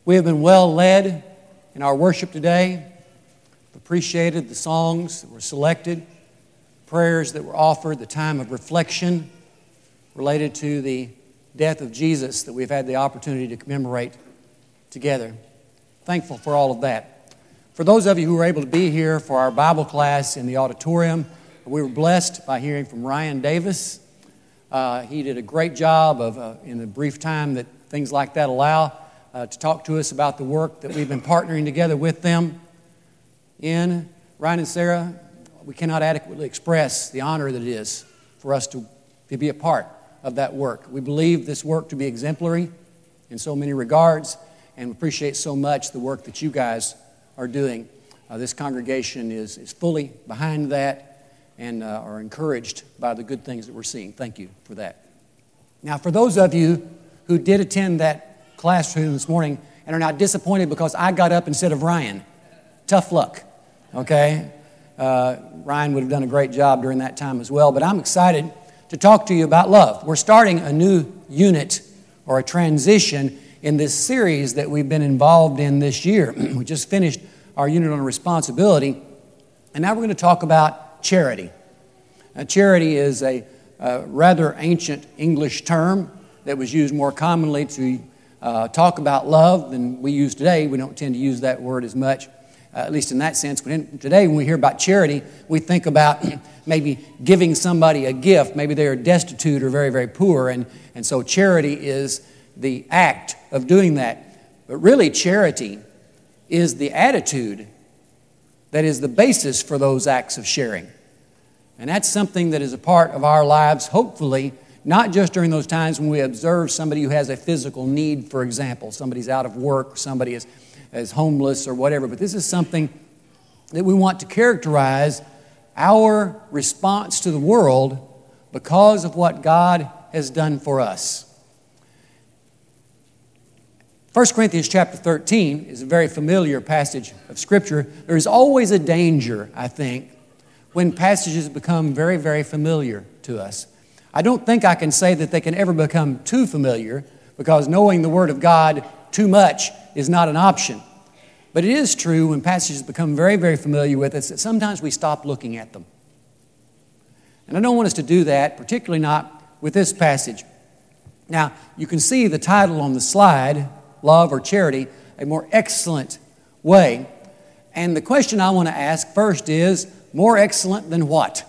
We have been well led in our worship today. Appreciated the songs that were selected, prayers that were offered, the time of reflection related to the death of Jesus that we've had the opportunity to commemorate together. Thankful for all of that. For those of you who were able to be here for our Bible class in the auditorium, we were blessed by hearing from Ryan Davis. He did a great job of, in the brief time that things like that allow, to talk to us about the work that we've been partnering together with them in. Ryan and Sarah, we cannot adequately express the honor that it is for us to be a part of that work. We believe this work to be exemplary in so many regards, and appreciate so much the work that you guys are doing. This congregation is fully behind that and are encouraged by the good things that we're seeing. Thank you for that. Now, for those of you who did attend that classroom this morning and are now disappointed because I got up instead of Ryan, tough luck, okay? Ryan would have done a great job during that time as well, but I'm excited to talk to you about love. We're starting a new unit or a transition in this series that we've been involved in this year. We just finished our unit on responsibility, and now we're going to talk about charity. Now, charity is a rather ancient English term that was used more commonly to talk about love than we use today. We don't tend to use that word as much, at least in that sense. But today, when we hear about charity, we think about maybe giving somebody a gift. Maybe they are destitute or very, very poor, and so charity is the act of doing that. But really, charity is the attitude that is the basis for those acts of sharing. And that's something that is a part of our lives, hopefully, not just during those times when we observe somebody who has a physical need, for example. Somebody's out of work, somebody is homeless or whatever. But this is something that we want to characterize our response to the world because of what God has done for us. 1 Corinthians chapter 13 is a very familiar passage of Scripture. There is always a danger, I think, when passages become very, very familiar to us. I don't think I can say that they can ever become too familiar, because knowing the Word of God too much is not an option. But it is true when passages become very, very familiar with us that sometimes we stop looking at them. And I don't want us to do that, particularly not with this passage. Now, you can see the title on the slide, Love or Charity, a more excellent way. And the question I want to ask first is, more excellent than what?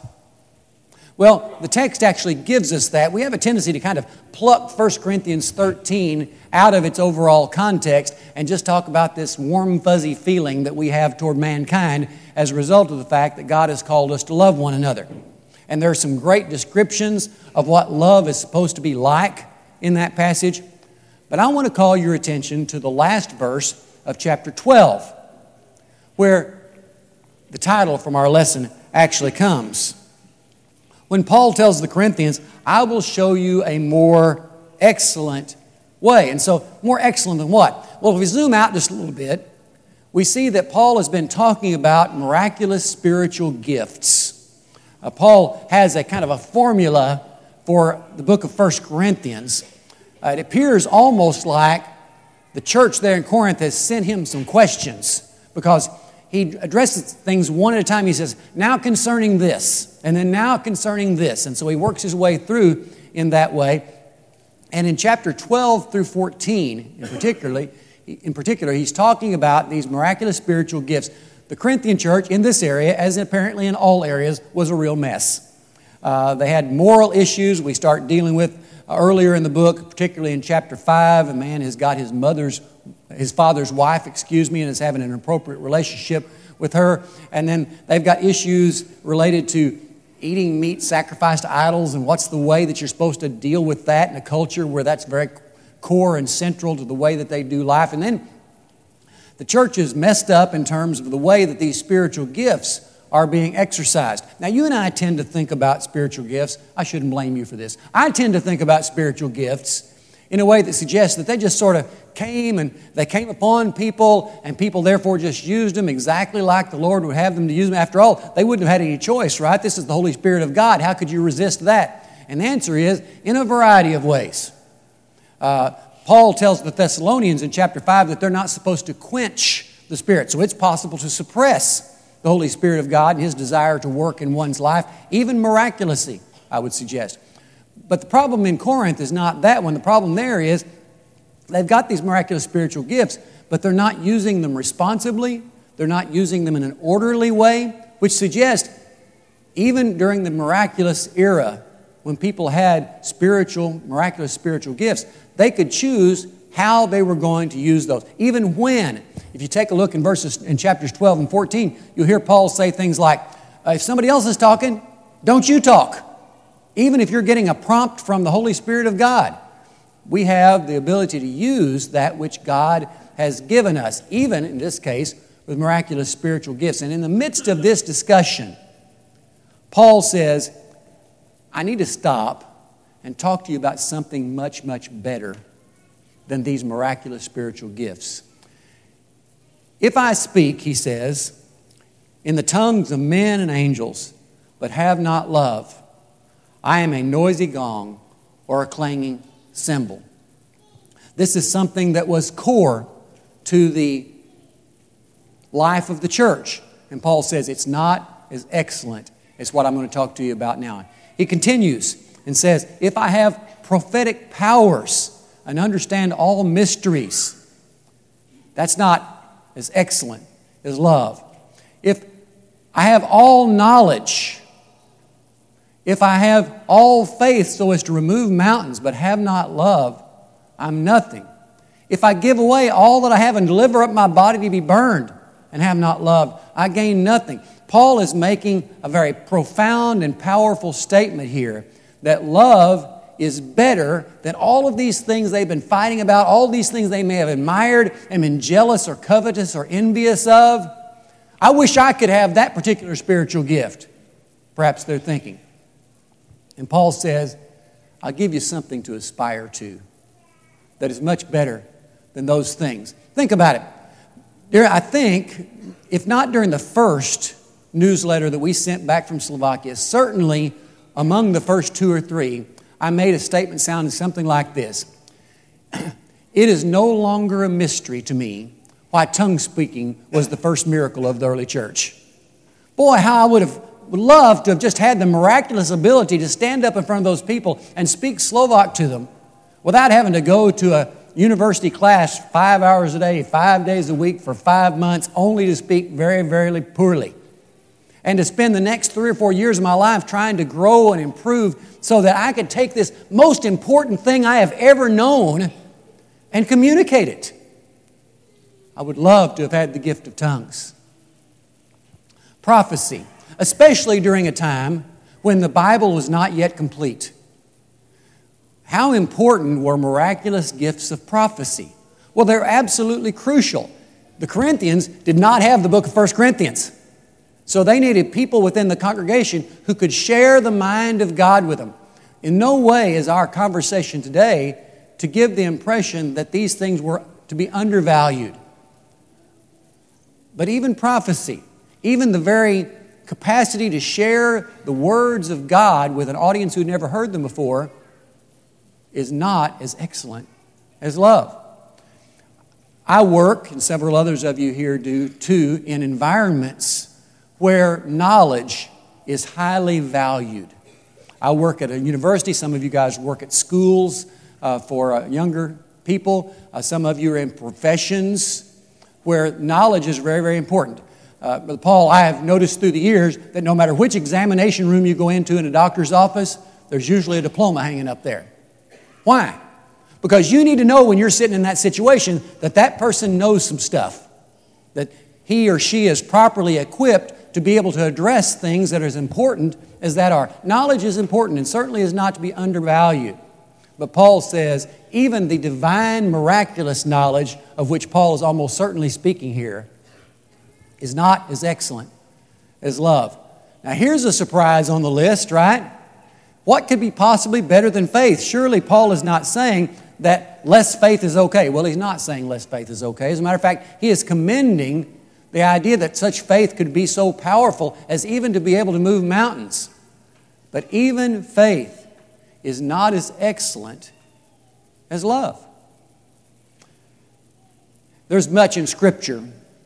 Well, the text actually gives us that. We have a tendency to kind of pluck 1 Corinthians 13 out of its overall context and just talk about this warm, fuzzy feeling that we have toward mankind as a result of the fact that God has called us to love one another. And there are some great descriptions of what love is supposed to be like in that passage. But I want to call your attention to the last verse of chapter 12, where the title from our lesson actually comes. When Paul tells the Corinthians, I will show you a more excellent way. And so, more excellent than what? Well, if we zoom out just a little bit, we see that Paul has been talking about miraculous spiritual gifts. Paul has a kind of a formula for the book of 1 Corinthians. It appears almost like the church there in Corinth has sent him some questions, because he addresses things one at a time. He says, now concerning this, and then now concerning this. And so he works his way through in that way. And in chapter 12 through 14, in particular, he's talking about these miraculous spiritual gifts. The Corinthian church in this area, as apparently in all areas, was a real mess. They had moral issues we start dealing with earlier in the book, particularly in chapter 5. A man has got his father's wife, and is having an inappropriate relationship with her. And then they've got issues related to eating meat sacrificed to idols, and what's the way that you're supposed to deal with that in a culture where that's very core and central to the way that they do life. And then the church is messed up in terms of the way that these spiritual gifts are being exercised. Now, you and I tend to think about spiritual gifts. I shouldn't blame you for this. I tend to think about spiritual gifts in a way that suggests that they just sort of came upon people, and people therefore just used them exactly like the Lord would have them to use them. After all, they wouldn't have had any choice, right? This is the Holy Spirit of God. How could you resist that? And the answer is, in a variety of ways. Paul tells the Thessalonians in chapter 5 that they're not supposed to quench the Spirit. So it's possible to suppress the Holy Spirit of God and His desire to work in one's life, even miraculously, I would suggest. But the problem in Corinth is not that one. The problem there is they've got these miraculous spiritual gifts, but they're not using them responsibly. They're not using them in an orderly way, which suggests even during the miraculous era, when people had miraculous spiritual gifts, they could choose how they were going to use those. Even when, if you take a look in chapters 12 and 14, you'll hear Paul say things like, if somebody else is talking, don't you talk. Even if you're getting a prompt from the Holy Spirit of God, we have the ability to use that which God has given us, even in this case, with miraculous spiritual gifts. And in the midst of this discussion, Paul says, I need to stop and talk to you about something much, much better than these miraculous spiritual gifts. If I speak, he says, in the tongues of men and angels, but have not love, I am a noisy gong or a clanging cymbal. This is something that was core to the life of the church. And Paul says it's not as excellent as what I'm going to talk to you about now. He continues and says, if I have prophetic powers and understand all mysteries, that's not as excellent as love. If I have all knowledge, if I have all faith so as to remove mountains but have not love, I'm nothing. If I give away all that I have and deliver up my body to be burned and have not love, I gain nothing. Paul is making a very profound and powerful statement here that love is better than all of these things they've been fighting about, all these things they may have admired and been jealous or covetous or envious of. I wish I could have that particular spiritual gift. Perhaps they're thinking. And Paul says, I'll give you something to aspire to that is much better than those things. Think about it. I think, if not during the first newsletter that we sent back from Slovakia, certainly among the first 2 or 3, I made a statement sounding something like this. It is no longer a mystery to me why tongue speaking was the first miracle of the early church. Boy, how I would have loved to have just had the miraculous ability to stand up in front of those people and speak Slovak to them without having to go to a university class 5 hours a day, 5 days a week for 5 months, only to speak very, very poorly. And to spend the next 3 or 4 years of my life trying to grow and improve so that I could take this most important thing I have ever known and communicate it. I would love to have had the gift of tongues. Prophecy, especially during a time when the Bible was not yet complete. How important were miraculous gifts of prophecy? Well, they're absolutely crucial. The Corinthians did not have the book of 1 Corinthians. So they needed people within the congregation who could share the mind of God with them. In no way is our conversation today to give the impression that these things were to be undervalued. But even prophecy, even the very capacity to share the words of God with an audience who'd never heard them before, is not as excellent as love. I work, and several others of you here do too, in environments where knowledge is highly valued. I work at a university. Some of you guys work at schools for younger people. Some of you are in professions where knowledge is very, very important. Brother Paul, I have noticed through the years that no matter which examination room you go into in a doctor's office, there's usually a diploma hanging up there. Why? Because you need to know when you're sitting in that situation that that person knows some stuff, that he or she is properly equipped to be able to address things that are as important as that are. Knowledge is important and certainly is not to be undervalued. But Paul says even the divine, miraculous knowledge of which Paul is almost certainly speaking here is not as excellent as love. Now here's a surprise on the list, right? What could be possibly better than faith? Surely Paul is not saying that less faith is okay. Well, he's not saying less faith is okay. As a matter of fact, he is commending the idea that such faith could be so powerful as even to be able to move mountains. But even faith is not as excellent as love. There's much in Scripture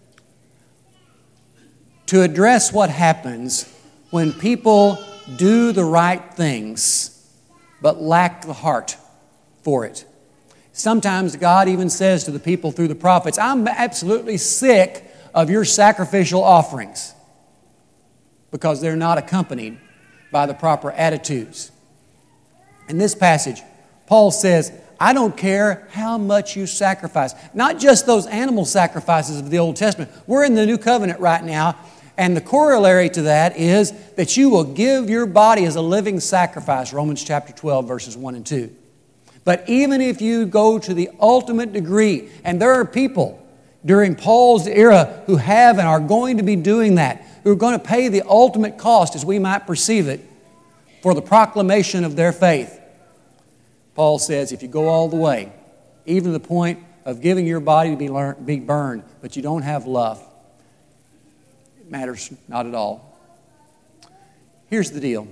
to address what happens when people do the right things but lack the heart for it. Sometimes God even says to the people through the prophets, I'm absolutely sick of your sacrificial offerings because they're not accompanied by the proper attitudes. In this passage, Paul says, I don't care how much you sacrifice. Not just those animal sacrifices of the Old Testament. We're in the New Covenant right now, and the corollary to that is that you will give your body as a living sacrifice, Romans chapter 12, verses 1 and 2. But even if you go to the ultimate degree, and there are people during Paul's era who have and are going to be doing that, who are going to pay the ultimate cost, as we might perceive it, for the proclamation of their faith. Paul says, if you go all the way, even to the point of giving your body to be burned, but you don't have love, it matters not at all. Here's the deal.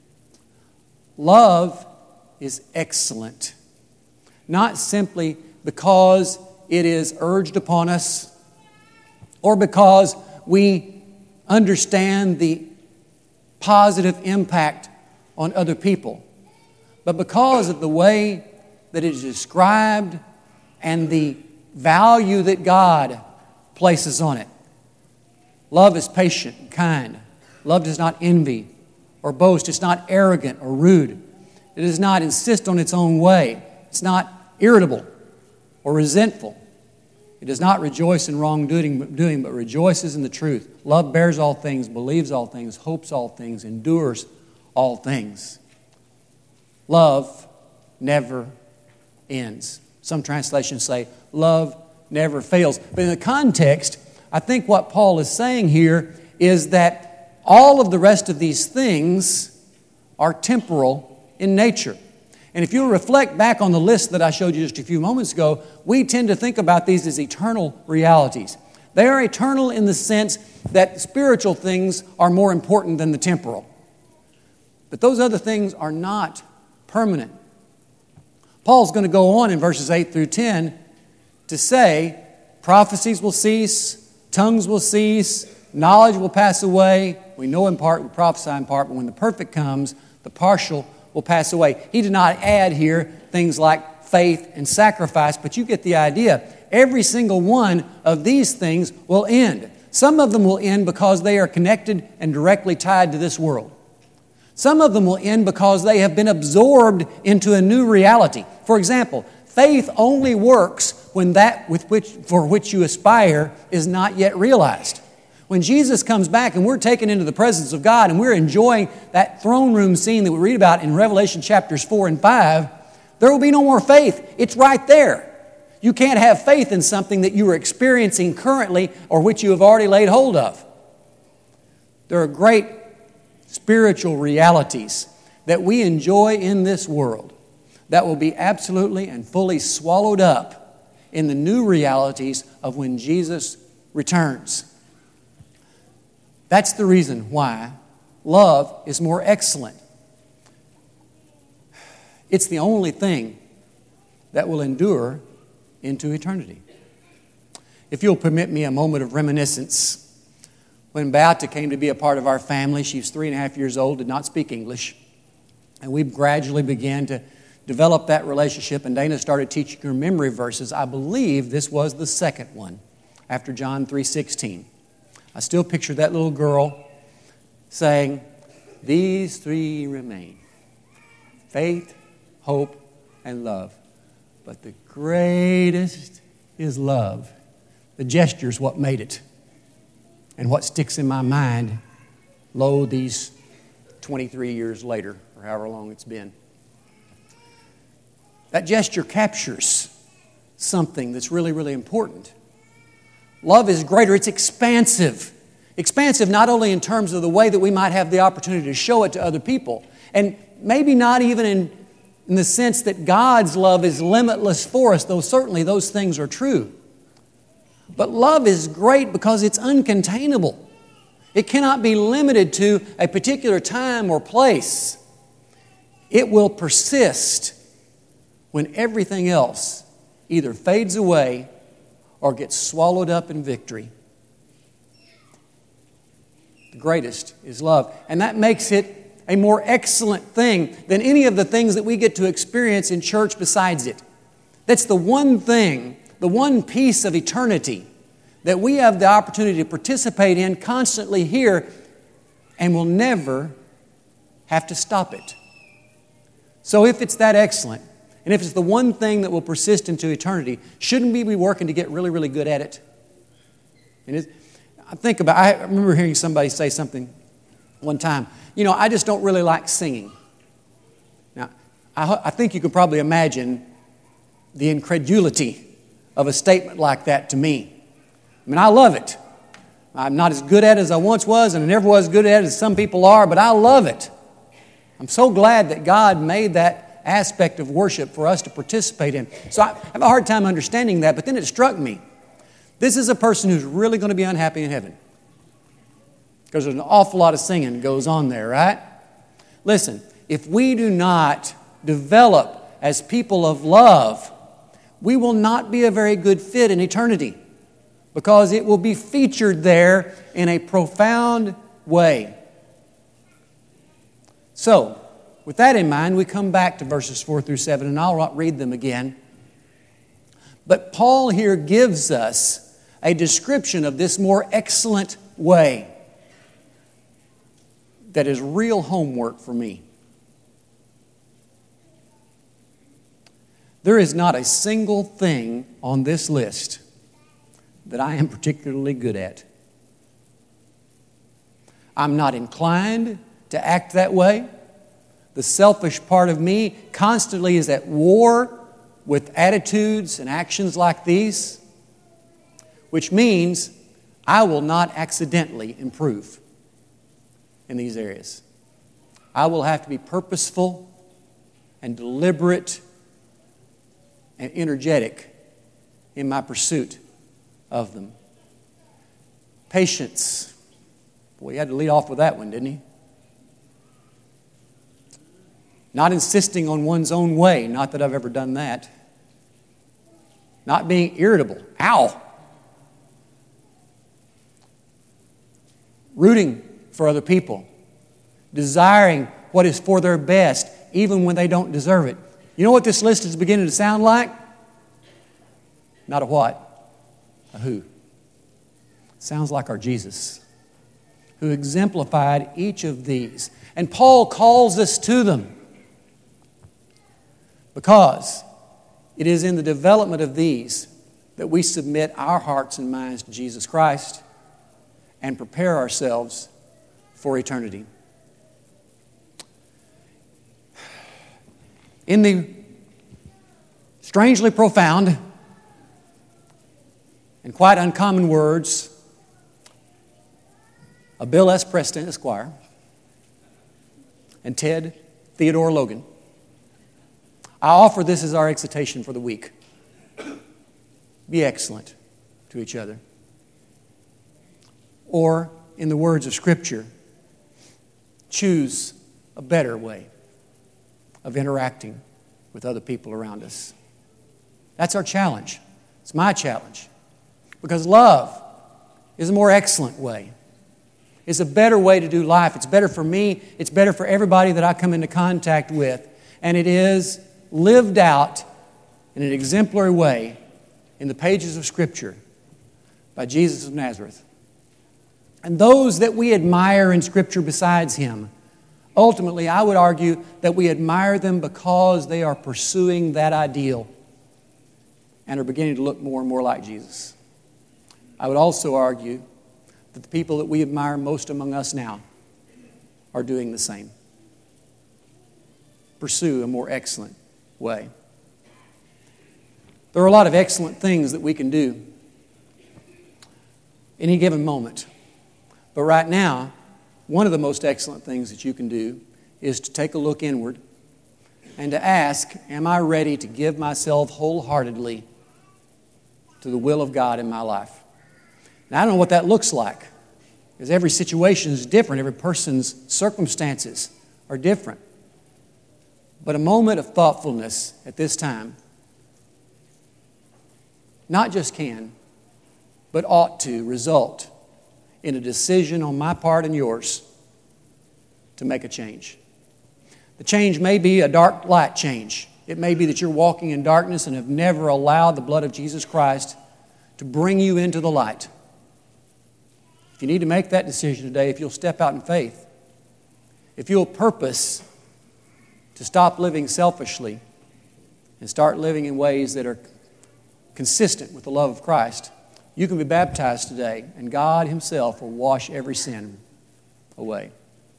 Love is excellent, not simply because it is urged upon us or because we understand the positive impact on other people, but because of the way that it is described and the value that God places on it. Love is patient and kind. Love does not envy or boast. It's not arrogant or rude. It does not insist on its own way. It's not irritable or resentful. It does not rejoice in wrongdoing, but rejoices in the truth. Love bears all things, believes all things, hopes all things, endures all things. Love never ends. Some translations say, love never fails. But in the context, I think what Paul is saying here is that all of the rest of these things are temporal in nature. And if you reflect back on the list that I showed you just a few moments ago, we tend to think about these as eternal realities. They are eternal in the sense that spiritual things are more important than the temporal. But those other things are not permanent. Paul's going to go on in verses 8 through 10 to say, prophecies will cease, tongues will cease, knowledge will pass away. We know in part, we prophesy in part, but when the perfect comes, the partial will pass away. He did not add here things like faith and sacrifice, but you get the idea. Every single one of these things will end. Some of them will end because they are connected and directly tied to this world. Some of them will end because they have been absorbed into a new reality. For example, faith only works when that for which you aspire is not yet realized. When Jesus comes back and we're taken into the presence of God and we're enjoying that throne room scene that we read about in Revelation chapters 4 and 5, there will be no more faith. It's right there. You can't have faith in something that you are experiencing currently or which you have already laid hold of. There are great spiritual realities that we enjoy in this world that will be absolutely and fully swallowed up in the new realities of when Jesus returns. That's the reason why love is more excellent. It's the only thing that will endure into eternity. If you'll permit me a moment of reminiscence, when Beata came to be a part of our family, she was 3.5 years old, did not speak English, and we gradually began to develop that relationship, and Dana started teaching her memory verses. I believe this was the second one, after John 3:16. I still picture that little girl saying, these three remain, faith, hope, and love. But the greatest is love. The gesture's what made it. And what sticks in my mind, lo, these 23 years later, or however long it's been. That gesture captures something that's really, really important. Love is greater. It's expansive. Expansive not only in terms of the way that we might have the opportunity to show it to other people, and maybe not even in the sense that God's love is limitless for us, though certainly those things are true. But love is great because it's uncontainable. It cannot be limited to a particular time or place. It will persist when everything else either fades away or get swallowed up in victory. The greatest is love. And that makes it a more excellent thing than any of the things that we get to experience in church besides it. That's the one thing, the one piece of eternity that we have the opportunity to participate in constantly here, and we'll never have to stop it. So if it's that excellent, and if it's the one thing that will persist into eternity, shouldn't we be working to get really, really good at it? And I remember hearing somebody say something one time. I just don't really like singing. Now, I think you can probably imagine the incredulity of a statement like that to me. I mean, I love it. I'm not as good at it as I once was, and I never was as good at it as some people are, but I love it. I'm so glad that God made that aspect of worship for us to participate in. So I have a hard time understanding that, but then it struck me. This is a person who's really going to be unhappy in heaven. Because there's an awful lot of singing goes on there, right? Listen, if we do not develop as people of love, we will not be a very good fit in eternity, because it will be featured there in a profound way. So, with that in mind, we come back to verses 4 through 7, and I'll not read them again. But Paul here gives us a description of this more excellent way that is real homework for me. There is not a single thing on this list that I am particularly good at. I'm not inclined to act that way. The selfish part of me constantly is at war with attitudes and actions like these, which means I will not accidentally improve in these areas. I will have to be purposeful and deliberate and energetic in my pursuit of them. Patience. Boy, he had to lead off with that one, didn't he? Not insisting on one's own way. Not that I've ever done that. Not being irritable. Ow! Rooting for other people. Desiring what is for their best, even when they don't deserve it. You know what this list is beginning to sound like? Not a what? A who? Sounds like our Jesus, who exemplified each of these. And Paul calls us to them because it is in the development of these that we submit our hearts and minds to Jesus Christ and prepare ourselves for eternity. In the strangely profound and quite uncommon words of Bill S. Preston, Esquire, and Ted Theodore Logan, I offer this as our exhortation for the week. Be excellent to each other. Or, in the words of Scripture, choose a better way of interacting with other people around us. That's our challenge. It's my challenge. Because love is a more excellent way. It's a better way to do life. It's better for me. It's better for everybody that I come into contact with. And it is lived out in an exemplary way in the pages of Scripture by Jesus of Nazareth. And those that we admire in Scripture besides Him, ultimately, I would argue that we admire them because they are pursuing that ideal and are beginning to look more and more like Jesus. I would also argue that the people that we admire most among us now are doing the same. Pursue a more excellent way. There are a lot of excellent things that we can do any given moment. But right now, one of the most excellent things that you can do is to take a look inward and to ask, am I ready to give myself wholeheartedly to the will of God in my life? Now, I don't know what that looks like, because every situation is different. Every person's circumstances are different. But a moment of thoughtfulness at this time not just can, but ought to result in a decision on my part and yours to make a change. The change may be a dark light change. It may be that you're walking in darkness and have never allowed the blood of Jesus Christ to bring you into the light. If you need to make that decision today, if you'll step out in faith, if you'll purpose to stop living selfishly and start living in ways that are consistent with the love of Christ, you can be baptized today, and God Himself will wash every sin away.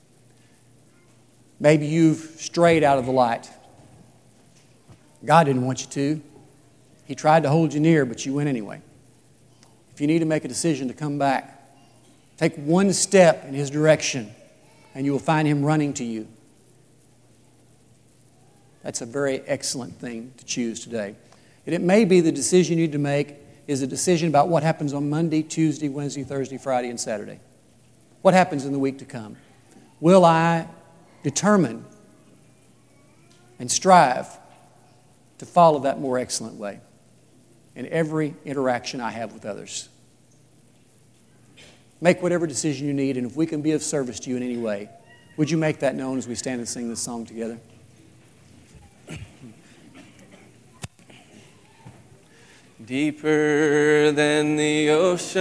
Maybe you've strayed out of the light. God didn't want you to. He tried to hold you near, but you went anyway. If you need to make a decision to come back, take one step in His direction, and you will find Him running to you. That's a very excellent thing to choose today. And it may be the decision you need to make is a decision about what happens on Monday, Tuesday, Wednesday, Thursday, Friday, and Saturday. What happens in the week to come? Will I determine and strive to follow that more excellent way in every interaction I have with others? Make whatever decision you need, and if we can be of service to you in any way, would you make that known as we stand and sing this song together? Deeper than the ocean.